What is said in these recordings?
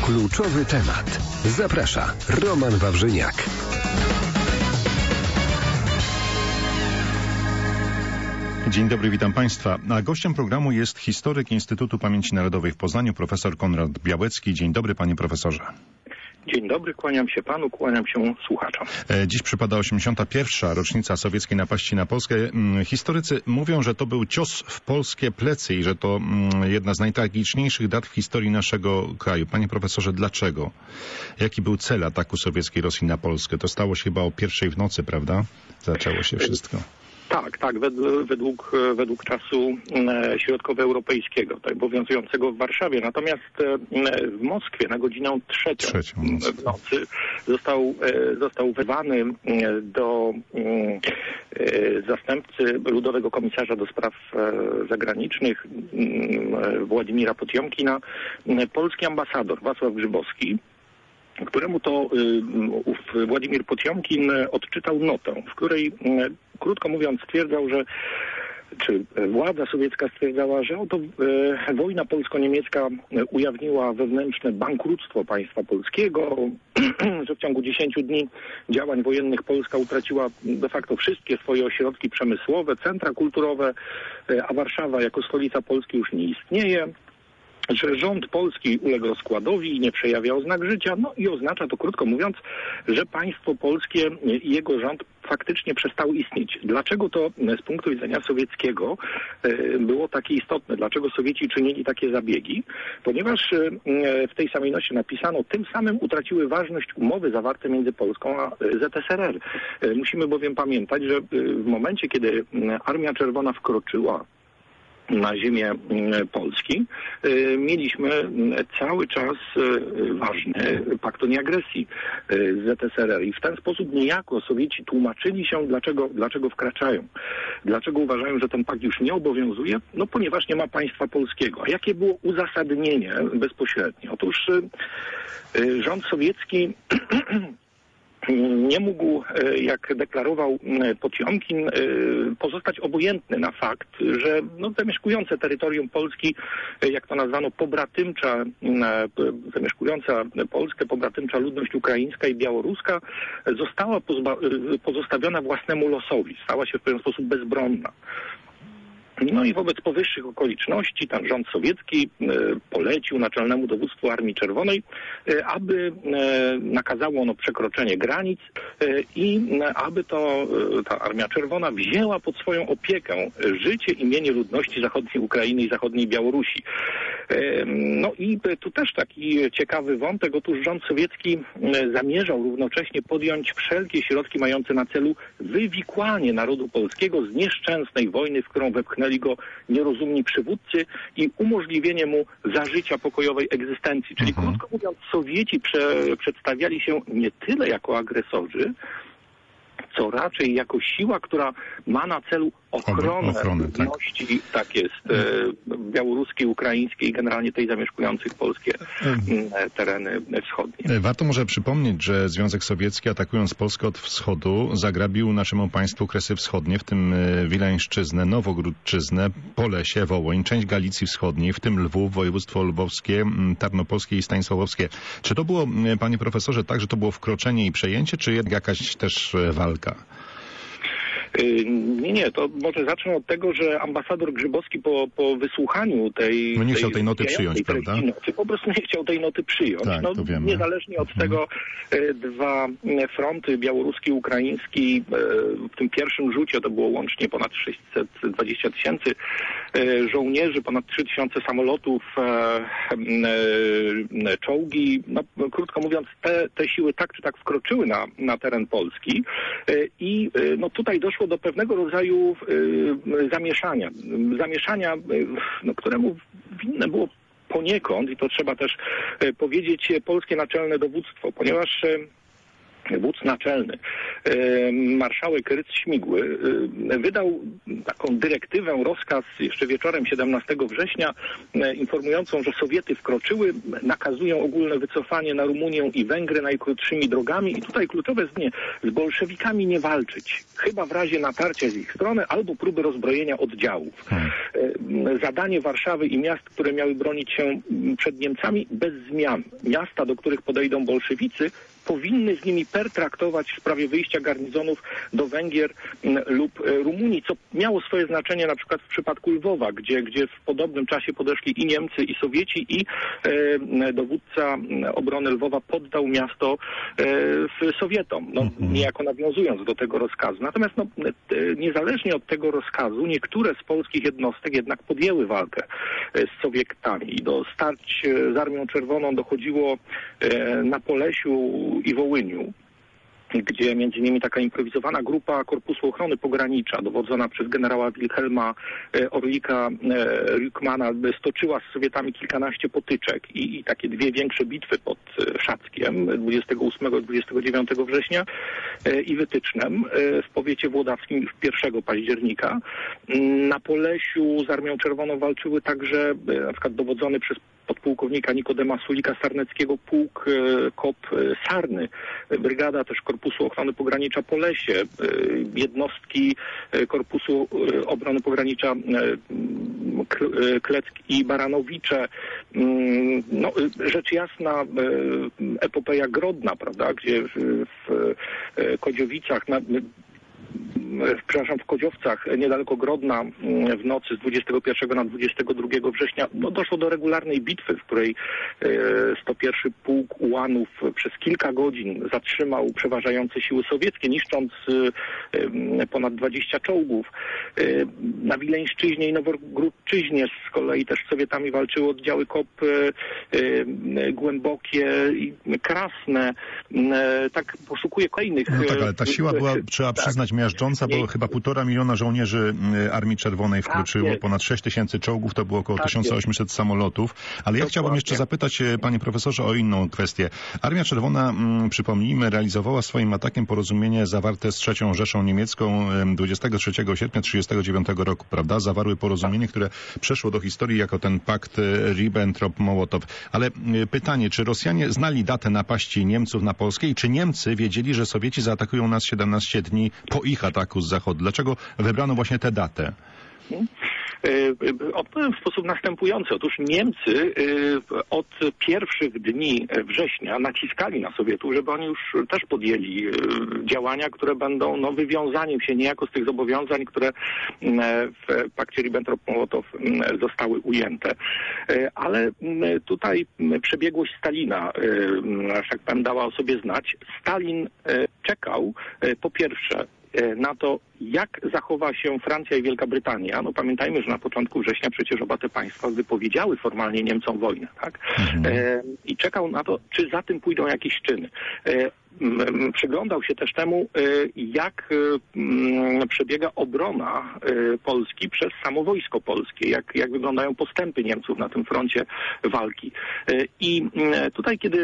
Kluczowy temat. Zaprasza Roman Wawrzyniak. Dzień dobry, witam Państwa. A gościem programu jest historyk Instytutu Pamięci Narodowej w Poznaniu, profesor Konrad Białecki. Dzień dobry, panie profesorze. Dzień dobry, kłaniam się panu, kłaniam się słuchaczom. Dziś przypada 81. rocznica sowieckiej napaści na Polskę. Historycy mówią, że to był cios w polskie plecy i że to jedna z najtragiczniejszych dat w historii naszego kraju. Panie profesorze, dlaczego? Jaki był cel ataku sowieckiej Rosji na Polskę? To stało się chyba o 1:00 w nocy, prawda? Zaczęło się wszystko. Tak, według czasu środkowoeuropejskiego, tak, obowiązującego w Warszawie. Natomiast w Moskwie na godzinę 3:00 w nocy został wezwany do zastępcy Ludowego Komisarza do Spraw Zagranicznych Władimira Potiomkina polski ambasador Wacław Grzybowski, któremu to Władimir Potiomkin odczytał notę, w której, krótko mówiąc, stwierdzał, że władza sowiecka stwierdzała, że oto wojna polsko-niemiecka ujawniła wewnętrzne bankructwo państwa polskiego, że w ciągu 10 dni działań wojennych Polska utraciła de facto wszystkie swoje ośrodki przemysłowe, centra kulturowe, a Warszawa jako stolica Polski już nie istnieje, że rząd polski uległ rozkładowi i nie przejawia oznak życia, no i oznacza to, krótko mówiąc, że państwo polskie i jego rząd faktycznie przestały istnieć. Dlaczego to z punktu widzenia sowieckiego było takie istotne? Dlaczego Sowieci czynili takie zabiegi? Ponieważ w tej samej nocie napisano, tym samym utraciły ważność umowy zawarte między Polską a ZSRR. Musimy bowiem pamiętać, że w momencie, kiedy Armia Czerwona wkroczyła na ziemię Polski, mieliśmy cały czas ważny pakt o nieagresji z ZSRR i w ten sposób niejako Sowieci tłumaczyli się, dlaczego wkraczają. Dlaczego uważają, że ten pakt już nie obowiązuje? No ponieważ nie ma państwa polskiego. A jakie było uzasadnienie bezpośrednie? Otóż rząd sowiecki nie mógł, jak deklarował Potiomkin, pozostać obojętny na fakt, że zamieszkujące terytorium Polski, jak to nazwano, zamieszkująca Polskę, pobratymcza ludność ukraińska i białoruska została pozostawiona własnemu losowi, stała się w pewien sposób bezbronna. No i wobec powyższych okoliczności ten rząd sowiecki polecił Naczelnemu Dowództwu Armii Czerwonej, aby nakazało ono przekroczenie granic i aby ta Armia Czerwona wzięła pod swoją opiekę życie i mienie ludności zachodniej Ukrainy i zachodniej Białorusi. No i tu też taki ciekawy wątek. Otóż rząd sowiecki zamierzał równocześnie podjąć wszelkie środki mające na celu wywikłanie narodu polskiego z nieszczęsnej wojny, w którą wepchnęli go nierozumni przywódcy i umożliwienie mu zażycia pokojowej egzystencji. Czyli krótko mówiąc, Sowieci przedstawiali się nie tyle jako agresorzy, co raczej jako siła, która ma na celu ochronę ludności, tak jest, białoruskiej, ukraińskiej i generalnie tej zamieszkujących polskie tereny wschodnie. Warto może przypomnieć, że Związek Sowiecki, atakując Polskę od wschodu, zagrabił naszemu państwu Kresy Wschodnie, w tym Wileńszczyznę, Nowogródczyznę, Polesie, Wołyń, część Galicji Wschodniej, w tym Lwów, województwo lwowskie, tarnopolskie i stanisławowskie. Czy to było, panie profesorze, tak, że to było wkroczenie i przejęcie, czy jakaś też walka? Nie, to może zacznę od tego, że ambasador Grzybowski po wysłuchaniu tej... nie chciał tej noty przyjąć, prawda? Po prostu nie chciał tej noty przyjąć. Tak, to wiemy. Niezależnie od tego dwa fronty, białoruski i ukraiński, w tym pierwszym rzucie to było łącznie ponad 620 000 żołnierzy, ponad 3000 samolotów, czołgi. Krótko mówiąc, te siły tak czy tak wkroczyły na teren Polski i tutaj doszło do pewnego rodzaju zamieszania, któremu winne było poniekąd, i to trzeba też powiedzieć, polskie Naczelne Dowództwo, ponieważ wódz naczelny, marszałek Rydz-Śmigły, wydał taką dyrektywę, rozkaz jeszcze wieczorem 17 września, informującą, że Sowiety wkroczyły, nakazują ogólne wycofanie na Rumunię i Węgry najkrótszymi drogami i tutaj kluczowe zdanie, z bolszewikami nie walczyć, chyba w razie natarcia z ich strony albo próby rozbrojenia oddziałów. Zadanie Warszawy i miast, które miały bronić się przed Niemcami, bez zmian. Miasta, do których podejdą bolszewicy, powinny z nimi pertraktować w sprawie wyjścia garnizonów do Węgier lub Rumunii, co miało swoje znaczenie na przykład w przypadku Lwowa, gdzie w podobnym czasie podeszli i Niemcy, i Sowieci, i dowódca obrony Lwowa poddał miasto Sowietom, niejako nawiązując do tego rozkazu. Natomiast niezależnie od tego rozkazu, niektóre z polskich jednostek jednak podjęły walkę z Sowietami. Do starć z Armią Czerwoną dochodziło na Polesiu i Wołyniu, gdzie między innymi taka improwizowana grupa Korpusu Ochrony Pogranicza, dowodzona przez generała Wilhelma Orlika Rückmana, stoczyła z Sowietami kilkanaście potyczek i takie dwie większe bitwy pod Szackiem 28-29 września i Wytycznem w powiecie włodawskim 1 października. Na Polesiu z Armią Czerwoną walczyły także na przykład dowodzony przez podpułkownika Nikodema Sulika-Sarneckiego pułk KOP Sarny, brygada też Korpusu Ochrony Pogranicza Polesie, jednostki Korpusu Obrony Pogranicza Kleck i Baranowicze. No, rzecz jasna epopeja Grodna, prawda, gdzie w Kodziowicach, w Kodziowcach, niedaleko Grodna, w nocy z 21 na 22 września doszło do regularnej bitwy, w której 101 Pułk Ułanów przez kilka godzin zatrzymał przeważające siły sowieckie, niszcząc ponad 20 czołgów. Na Wileńszczyźnie i Nowogródczyźnie z kolei też z Sowietami walczyły oddziały KOP Głębokie i Krasne. Tak poszukuję kolejnych... No tak, ale ta siła była, trzeba przyznać, miażdżąca, bo chyba 1,5 miliona żołnierzy Armii Czerwonej wkroczyło, ponad 6 tysięcy czołgów, to było około 1800 samolotów. Ale ja chciałbym jeszcze zapytać, panie profesorze, o inną kwestię. Armia Czerwona, przypomnijmy, realizowała swoim atakiem porozumienie zawarte z III Rzeszą Niemiecką 23 sierpnia 1939 roku, prawda? Zawarły porozumienie, które przeszło do historii jako ten pakt Ribbentrop-Mołotow. Ale pytanie, czy Rosjanie znali datę napaści Niemców na Polskę i czy Niemcy wiedzieli, że Sowieci zaatakują nas 17 dni po ich ataku z zachodu? Dlaczego wybrano właśnie tę datę? Odpowiem w sposób następujący. Otóż Niemcy od pierwszych dni września naciskali na Sowietów, żeby oni już też podjęli działania, które będą wywiązaniem się niejako z tych zobowiązań, które w pakcie Ribbentrop-Mołotow zostały ujęte. Ale tutaj przebiegłość Stalina, że tak powiem, dała o sobie znać. Stalin czekał po pierwsze na to, jak zachowa się Francja i Wielka Brytania. No pamiętajmy, że na początku września przecież oba te państwa wypowiedziały formalnie Niemcom wojnę, tak? I czekał na to, czy za tym pójdą jakieś czyny. Przyglądał się też temu, jak przebiega obrona Polski przez samo wojsko polskie, jak wyglądają postępy Niemców na tym froncie walki. I tutaj, kiedy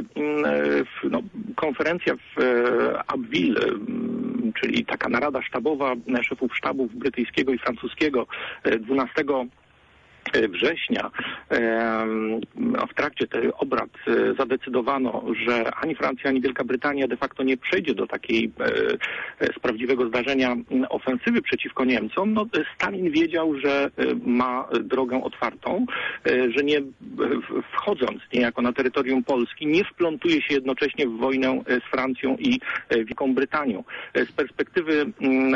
konferencja w Abbeville, czyli taka narada sztabowa szefów sztabów brytyjskiego i francuskiego 12 września, w trakcie tych obrad zadecydowano, że ani Francja, ani Wielka Brytania de facto nie przejdzie do takiej z prawdziwego zdarzenia ofensywy przeciwko Niemcom. No, Stalin wiedział, że ma drogę otwartą, że nie wchodząc niejako na terytorium Polski, nie wplątuje się jednocześnie w wojnę z Francją i Wielką Brytanią. Z perspektywy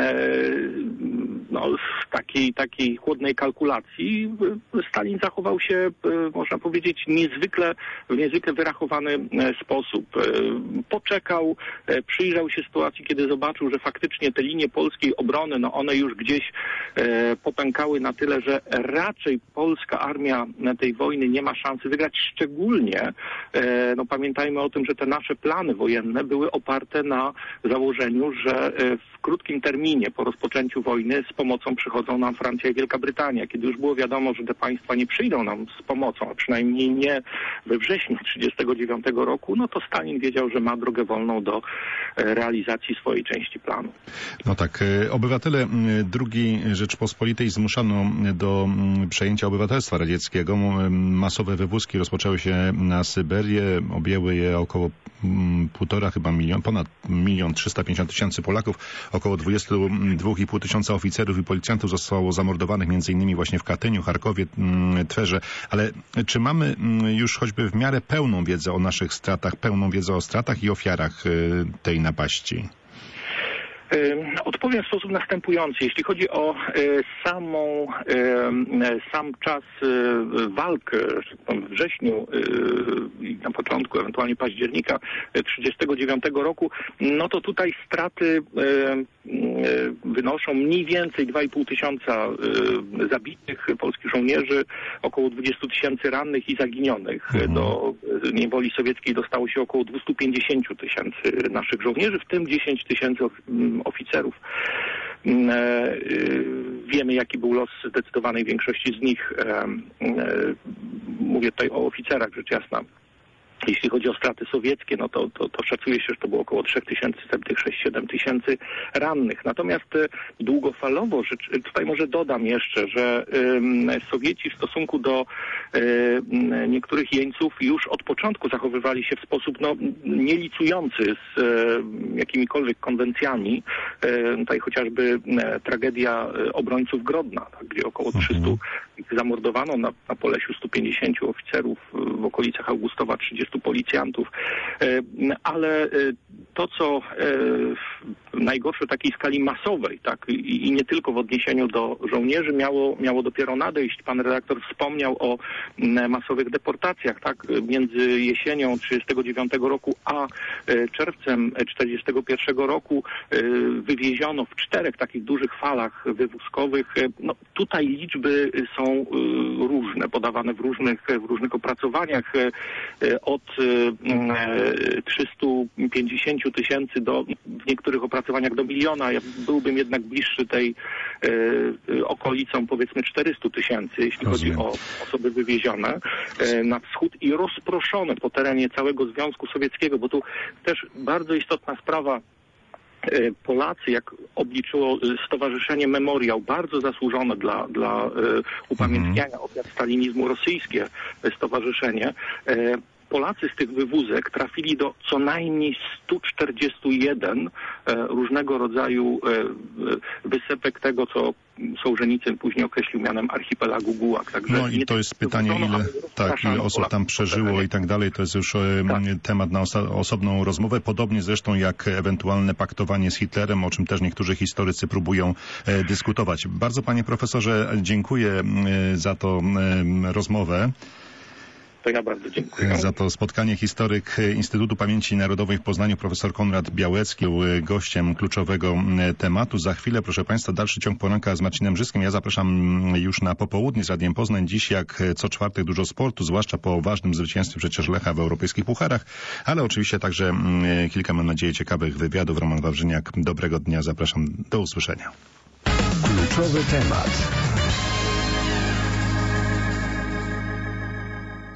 takiej chłodnej kalkulacji Stalin zachował się, można powiedzieć, w niezwykle wyrachowany sposób. Poczekał, przyjrzał się sytuacji, kiedy zobaczył, że faktycznie te linie polskiej obrony, one już gdzieś popękały na tyle, że raczej polska armia tej wojny nie ma szansy wygrać. Szczególnie, pamiętajmy o tym, że te nasze plany wojenne były oparte na założeniu, że w krótkim terminie po rozpoczęciu wojny z pomocą przychodzą nam Francja i Wielka Brytania. Kiedy już było wiadomo, że te państwa nie przyjdą nam z pomocą, a przynajmniej nie we wrześniu 1939 roku, no to Stalin wiedział, że ma drogę wolną do realizacji swojej części planu. No tak, obywatele II Rzeczpospolitej zmuszano do przejęcia obywatelstwa radzieckiego. Masowe wywózki rozpoczęły się na Syberię, objęły je około 1,5 chyba milion, ponad 1 350 000 Polaków, około 22,5 tysiąca oficerów i policjantów zostało zamordowanych m.in. właśnie w Katyniu, Charkowie, Twerze. Ale czy mamy już choćby w miarę pełną wiedzę o naszych stratach, pełną wiedzę o stratach i ofiarach tej napaści? Odpowiem w sposób następujący. Jeśli chodzi o sam czas walk w wrześniu i na początku, ewentualnie października 1939 roku, no to tutaj straty wynoszą mniej więcej 2,5 tysiąca zabitych polskich żołnierzy, około 20 000 rannych i zaginionych. Do niewoli sowieckiej dostało się około 250 000 naszych żołnierzy, w tym 10 000 oficerów. Wiemy, jaki był los zdecydowanej większości z nich. Mówię tutaj o oficerach, rzecz jasna. Jeśli chodzi o straty sowieckie, no to szacuje się, że to było około 3 000 zabitych, 6-7 tysięcy rannych. Natomiast długofalowo, tutaj może dodam jeszcze, że Sowieci w stosunku do niektórych jeńców już od początku zachowywali się w sposób nielicujący z jakimikolwiek konwencjami. Tutaj chociażby tragedia obrońców Grodna, tak, gdzie około 300 zamordowano, na Polesiu 150 oficerów, w okolicach Augustowa 30 policjantów, ale to, co w najgorszej takiej skali masowej, tak, i nie tylko w odniesieniu do żołnierzy, miało dopiero nadejść. Pan redaktor wspomniał o masowych deportacjach, tak, między jesienią 1939 roku a czerwcem 1941 roku wywieziono w 4 takich dużych falach wywózkowych. No, tutaj liczby są różne, podawane w różnych opracowaniach, od 350 000 do, w niektórych opracowaniach do 1 000 000. Ja byłbym jednak bliższy tej okolicą, powiedzmy 400 000, jeśli chodzi o osoby wywiezione na wschód i rozproszone po terenie całego Związku Sowieckiego, bo tu też bardzo istotna sprawa. Polacy, jak obliczyło Stowarzyszenie Memoriał, bardzo zasłużone dla upamiętniania ofiar stalinizmu, rosyjskie stowarzyszenie, Polacy z tych wywózek trafili do co najmniej 141 różnego rodzaju wysepek tego, co Sołżenicyn później określił mianem archipelagu Gułag. Także no i to jest pytanie, ile osób tam przeżyło i tak dalej. To jest już temat na osobną rozmowę. Podobnie zresztą jak ewentualne paktowanie z Hitlerem, o czym też niektórzy historycy próbują dyskutować. Bardzo, panie profesorze, dziękuję za tą rozmowę. To ja bardzo dziękuję. Za to spotkanie. Historyk Instytutu Pamięci Narodowej w Poznaniu, profesor Konrad Białecki, był gościem kluczowego tematu. Za chwilę, proszę państwa, dalszy ciąg poranka z Marcinem Brzyskiem. Ja zapraszam już na popołudnie z Radiem Poznań. Dziś jak co czwartek dużo sportu, zwłaszcza po ważnym zwycięstwie przecież Lecha w europejskich pucharach, ale oczywiście także kilka, mam nadzieję, ciekawych wywiadów. Roman Wawrzyniak, dobrego dnia, zapraszam, do usłyszenia. Kluczowy temat.